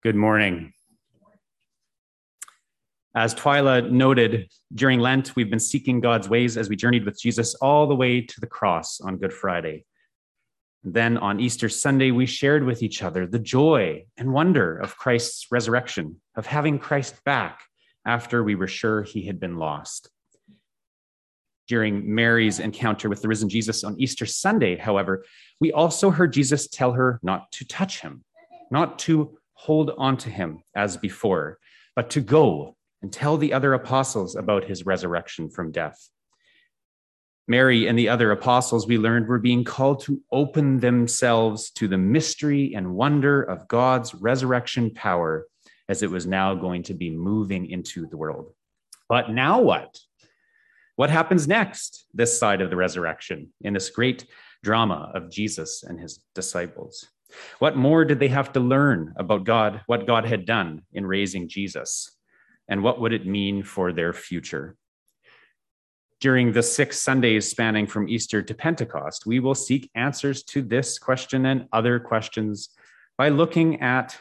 Good morning. As Twyla noted, during Lent, we've been seeking God's ways as we journeyed with Jesus all the way to the cross on Good Friday. Then on Easter Sunday, we shared with each other the joy and wonder of Christ's resurrection, of having Christ back after we were sure he had been lost. During Mary's encounter with the risen Jesus on Easter Sunday, however, we also heard Jesus tell her not to touch him, not to hold on to him as before, but to go and tell the other apostles about his resurrection from death. Mary and the other apostles, we learned, were being called to open themselves to the mystery and wonder of God's resurrection power as it was now going to be moving into the world. But now what? What happens next, this side of the resurrection, in this great drama of Jesus and his disciples? What more did they have to learn about God, what God had done in raising Jesus? And what would it mean for their future? During the 6 Sundays spanning from Easter to Pentecost, we will seek answers to this question and other questions by looking at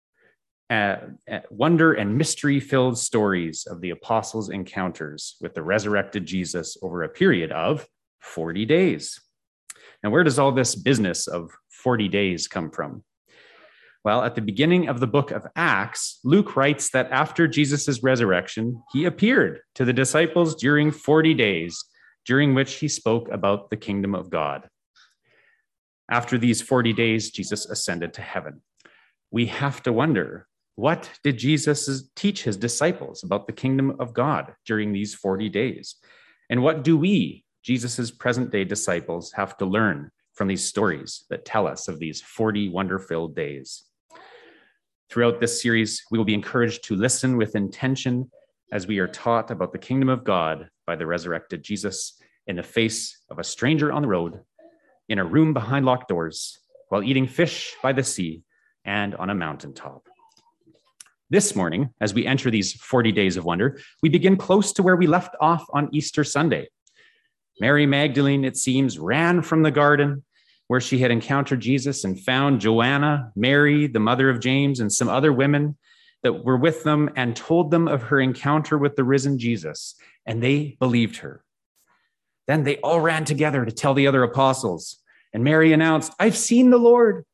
wonder and mystery-filled stories of the apostles' encounters with the resurrected Jesus over a period of 40 days. Now, where does all this business of 40 days come from? Well, at the beginning of the book of Acts, Luke writes that after Jesus' resurrection, he appeared to the disciples during 40 days, during which he spoke about the kingdom of God. After these 40 days, Jesus ascended to heaven. We have to wonder, what did Jesus teach his disciples about the kingdom of God during these 40 days? And what do we, Jesus' present-day disciples, have to learn from these stories that tell us of these 40 wonder-filled days? Throughout this series, we will be encouraged to listen with intention as we are taught about the kingdom of God by the resurrected Jesus in the face of a stranger on the road, in a room behind locked doors, while eating fish by the sea, and on a mountaintop. This morning, as we enter these 40 days of wonder, we begin close to where we left off on Easter Sunday. Mary Magdalene, it seems, ran from the garden where she had encountered Jesus and found Joanna, Mary, the mother of James, and some other women that were with them and told them of her encounter with the risen Jesus, and they believed her. Then they all ran together to tell the other apostles, and Mary announced, "I've seen the Lord."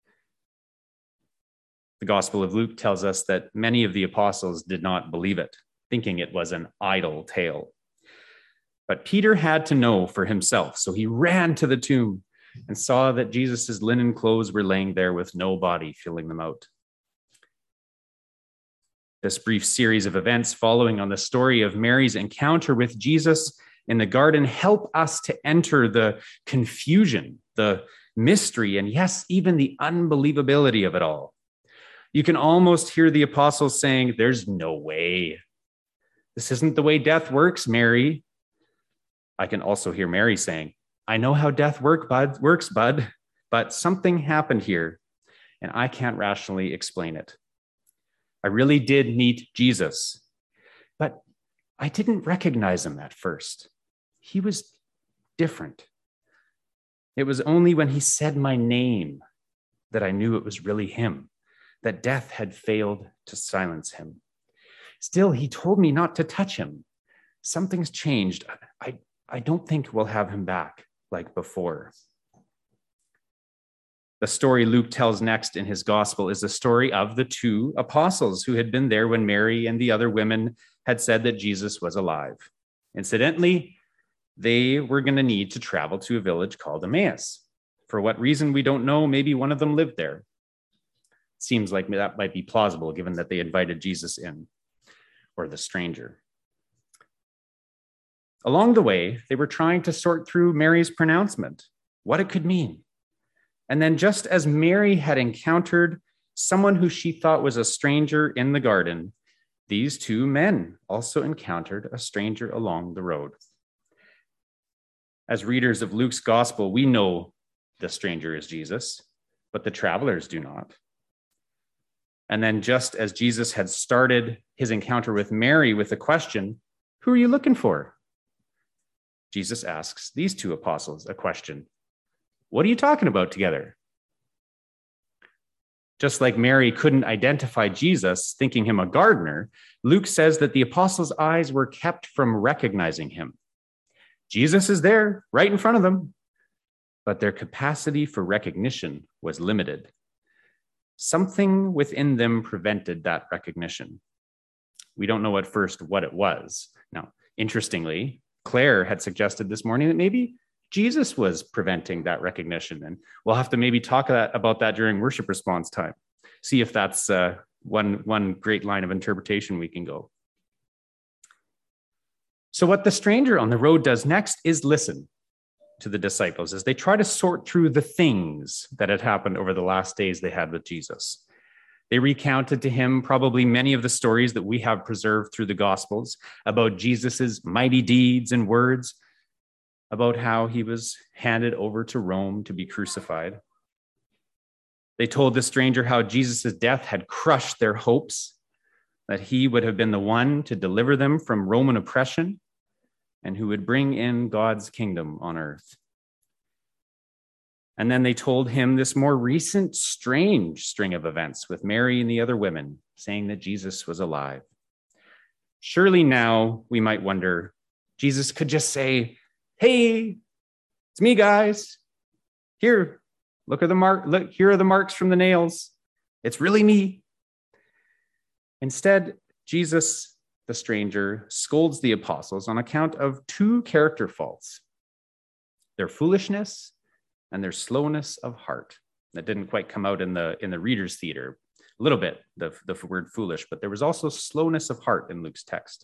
The Gospel of Luke tells us that many of the apostles did not believe it, thinking it was an idle tale. But Peter had to know for himself, so he ran to the tomb and saw that Jesus' linen clothes were laying there with no body filling them out. This brief series of events following on the story of Mary's encounter with Jesus in the garden help us to enter the confusion, the mystery, and yes, even the unbelievability of it all. You can almost hear the apostles saying, "There's no way. This isn't the way death works, Mary." I can also hear Mary saying, "I know how death works, bud, but something happened here, and I can't rationally explain it. I really did meet Jesus, but I didn't recognize him at first. He was different. It was only when he said my name that I knew it was really him, that death had failed to silence him. Still, he told me not to touch him. Something's changed. I don't think we'll have him back like before." The story Luke tells next in his gospel is the story of the 2 apostles who had been there when Mary and the other women had said that Jesus was alive. Incidentally, they were going to need to travel to a village called Emmaus. For what reason, we don't know. Maybe one of them lived there. Seems like that might be plausible given that they invited Jesus in, or the stranger. Along the way, they were trying to sort through Mary's pronouncement, what it could mean. And then just as Mary had encountered someone who she thought was a stranger in the garden, these 2 men also encountered a stranger along the road. As readers of Luke's gospel, we know the stranger is Jesus, but the travelers do not. And then just as Jesus had started his encounter with Mary with the question, "Who are you looking for?" Jesus asks these 2 apostles a question. "What are you talking about together?" Just like Mary couldn't identify Jesus, thinking him a gardener, Luke says that the apostles' eyes were kept from recognizing him. Jesus is there, right in front of them, but their capacity for recognition was limited. Something within them prevented that recognition. We don't know at first what it was. Now, interestingly, Claire had suggested this morning that maybe Jesus was preventing that recognition, and we'll have to maybe talk about that during worship response time. See if that's one great line of interpretation we can go. So what the stranger on the road does next is listen to the disciples as they try to sort through the things that had happened over the last days they had with Jesus. They recounted to him probably many of the stories that we have preserved through the Gospels about Jesus's mighty deeds and words, about how he was handed over to Rome to be crucified. They told the stranger how Jesus' death had crushed their hopes, that he would have been the one to deliver them from Roman oppression and who would bring in God's kingdom on earth. And then they told him this more recent strange string of events with Mary and the other women, saying that Jesus was alive. Surely now we might wonder, Jesus could just say, "Hey, it's me, guys. Here, look at the mark. Look, here are the marks from the nails. It's really me." Instead, Jesus, the stranger, scolds the apostles on account of two character faults: their foolishness and their slowness of heart. That didn't quite come out in the reader's theater. A little bit, the word foolish, but there was also slowness of heart in Luke's text.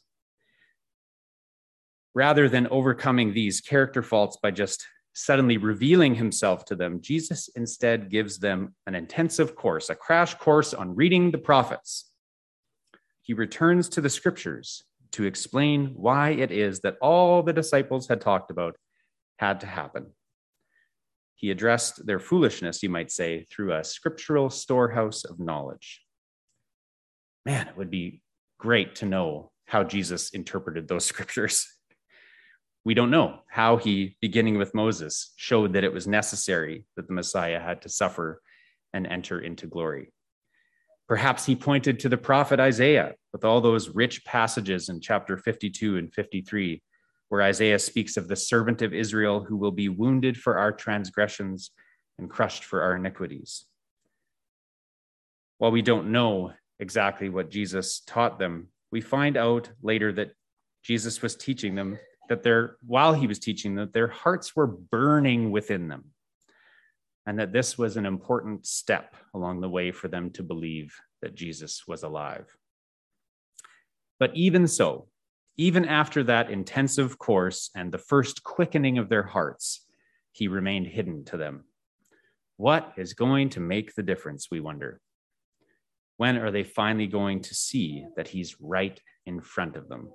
Rather than overcoming these character faults by just suddenly revealing himself to them, Jesus instead gives them an intensive course, a crash course on reading the prophets. He returns to the scriptures to explain why it is that all the disciples had talked about had to happen. He addressed their foolishness, you might say, through a scriptural storehouse of knowledge. Man, it would be great to know how Jesus interpreted those scriptures. We don't know how he, beginning with Moses, showed that it was necessary that the Messiah had to suffer and enter into glory. Perhaps he pointed to the prophet Isaiah with all those rich passages in chapter 52 and 53, where Isaiah speaks of the servant of Israel who will be wounded for our transgressions and crushed for our iniquities. While we don't know exactly what Jesus taught them, we find out later that Jesus was teaching them while he was teaching them, their hearts were burning within them, and that this was an important step along the way for them to believe that Jesus was alive. But even so, even after that intensive course and the first quickening of their hearts, he remained hidden to them. What is going to make the difference, we wonder? When are they finally going to see that he's right in front of them?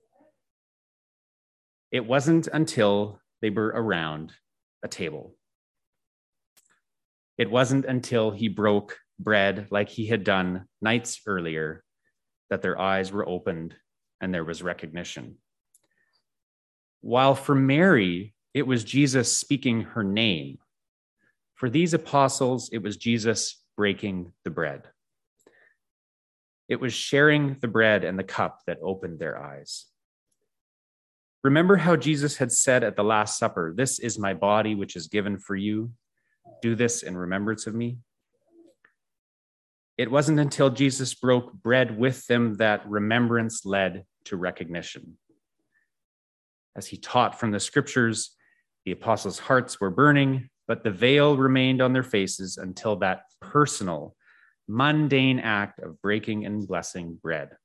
It wasn't until they were around a table. It wasn't until he broke bread like he had done nights earlier that their eyes were opened and there was recognition. While for Mary, it was Jesus speaking her name, for these apostles, it was Jesus breaking the bread. It was sharing the bread and the cup that opened their eyes. Remember how Jesus had said at the Last Supper, "This is my body, which is given for you. Do this in remembrance of me." It wasn't until Jesus broke bread with them that remembrance led to recognition. As he taught from the scriptures, the apostles' hearts were burning, but the veil remained on their faces until that personal, mundane act of breaking and blessing bread.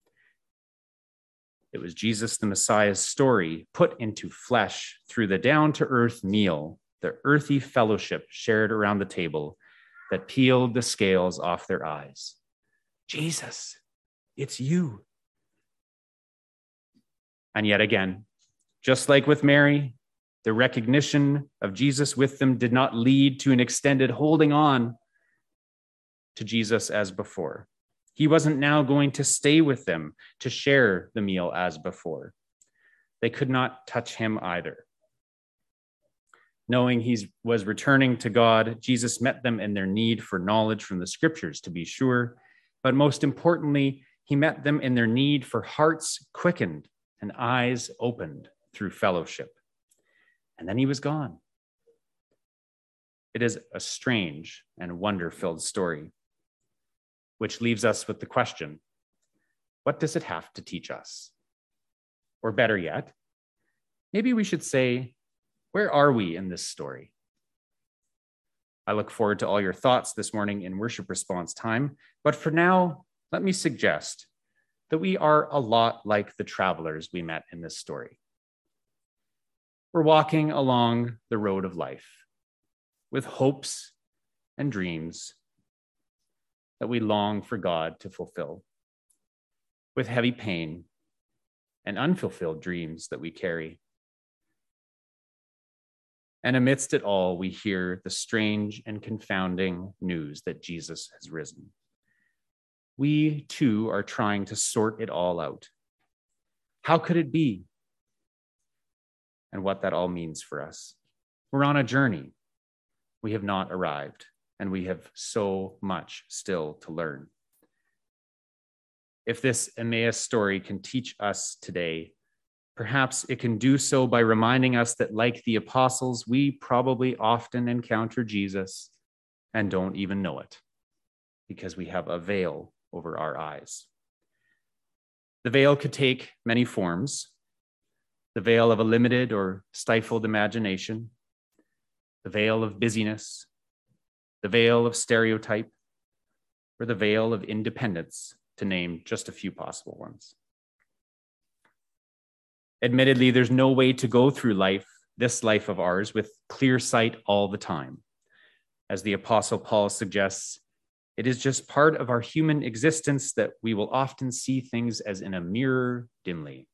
It was Jesus, the Messiah's story, put into flesh through the down-to-earth meal, the earthy fellowship shared around the table, that peeled the scales off their eyes. Jesus, it's you. And yet again, just like with Mary, the recognition of Jesus with them did not lead to an extended holding on to Jesus as before. He wasn't now going to stay with them to share the meal as before. They could not touch him either. Knowing he was returning to God, Jesus met them in their need for knowledge from the scriptures, to be sure, but most importantly, he met them in their need for hearts quickened and eyes opened through fellowship. And then he was gone. It is a strange and wonder-filled story, which leaves us with the question, what does it have to teach us? Or better yet, maybe we should say, where are we in this story? I look forward to all your thoughts this morning in worship response time, but for now, let me suggest that we are a lot like the travelers we met in this story. We're walking along the road of life with hopes and dreams that we long for God to fulfill, with heavy pain and unfulfilled dreams that we carry. And amidst it all, we hear the strange and confounding news that Jesus has risen. We too are trying to sort it all out. How could it be? And what that all means for us. We're on a journey. We have not arrived, and we have so much still to learn. If this Emmaus story can teach us today, perhaps it can do so by reminding us that, like the apostles, we probably often encounter Jesus and don't even know it because we have a veil over our eyes. The veil could take many forms: the veil of a limited or stifled imagination, the veil of busyness, the veil of stereotype, or the veil of independence, to name just a few possible ones. Admittedly, there's no way to go through life, this life of ours, with clear sight all the time. As the Apostle Paul suggests, it is just part of our human existence that we will often see things as in a mirror dimly.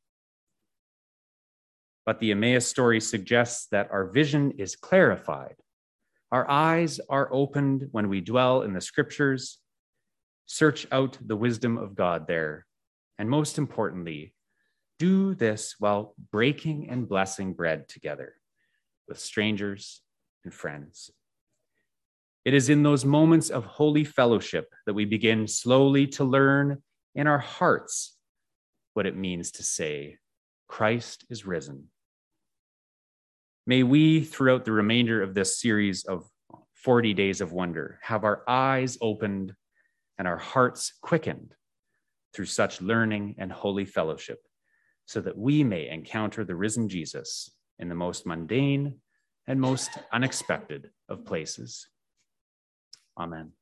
But the Emmaus story suggests that our vision is clarified. Our eyes are opened when we dwell in the scriptures, search out the wisdom of God there, and most importantly, do this while breaking and blessing bread together with strangers and friends. It is in those moments of holy fellowship that we begin slowly to learn in our hearts what it means to say, Christ is risen. May we, throughout the remainder of this series of 40 Days of Wonder, have our eyes opened and our hearts quickened through such learning and holy fellowship, so that we may encounter the risen Jesus in the most mundane and most unexpected of places. Amen.